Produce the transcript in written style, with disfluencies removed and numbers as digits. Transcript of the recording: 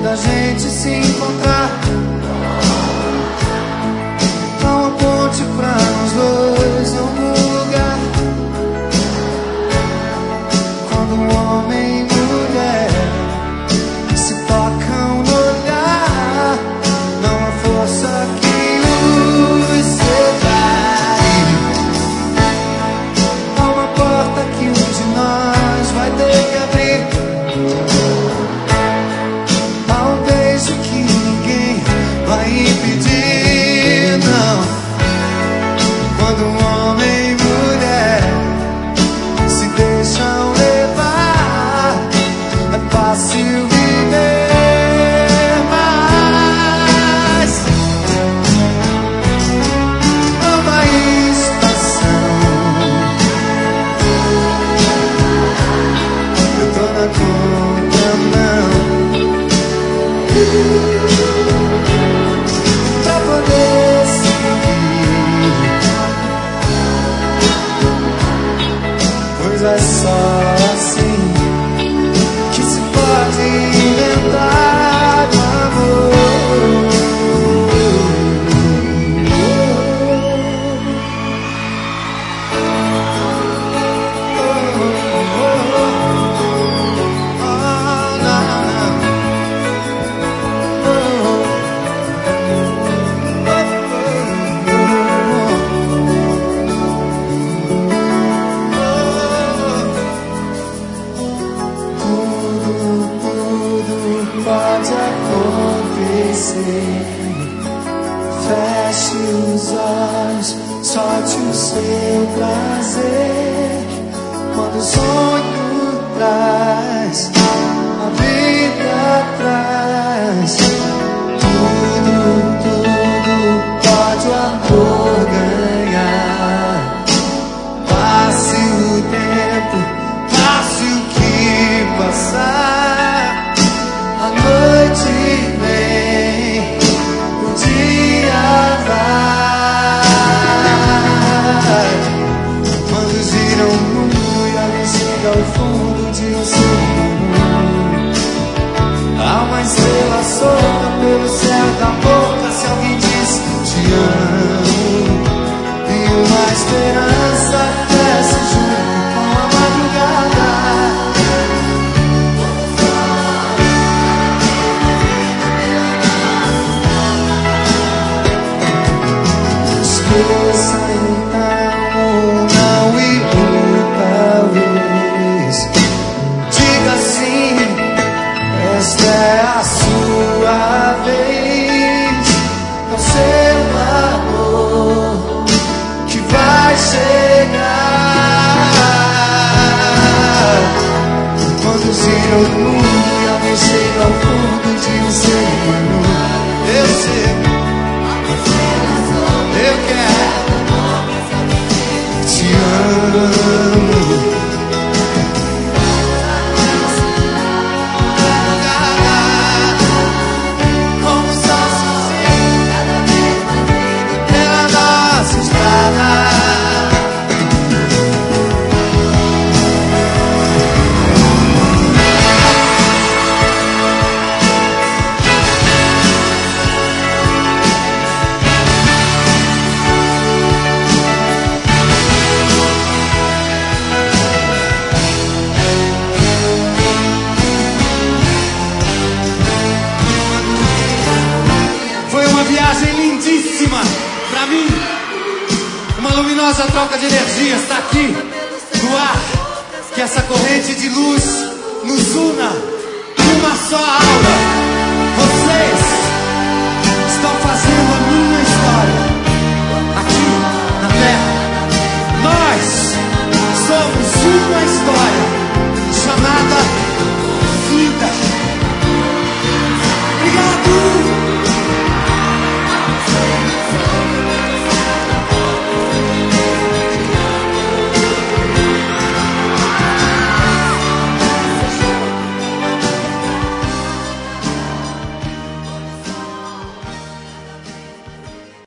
da gente se encontrar. Há uma ponte pra nós dois em algum lugar. Quando um homem e mulher se tocam no olhar, não há força que os separe. Há uma porta que um de nós vai ter que abrir. Há um beijo que ninguém vai impedir, não. Quando um homem e mulher se deixam levar, é fácil viver mais. Nova estação, eu tô na contramão pra poder seguir, pois é só assim que se pode inventar o amor. Tudo pode acontecer. Feche os olhos, solte o seu prazer. Quando o sonho traz a vida atrás, tudo pode o amor ganhar. Passe o tempo, passe o que passar. A noite vem, o dia vai. Quando gira o mundo e alguém chega ao fundo de um segundo, há uma estrela solta pelo céu da boca. Se alguém diz te amo, e uma esperança cresce junto com a madrugada. Esqueça então o não e o talvez. Diga sim, esta é a sua vez. É o seu amor que vai chegar. Quando gira o mundo e alguém chega ao fundo de um segundo, eu sei, eu quero, te amo. Como só sozinho pela nossa estrada. Viagem lindíssima pra mim. Uma luminosa troca de energias está aqui no ar. Que essa corrente de luz nos una numa só alma.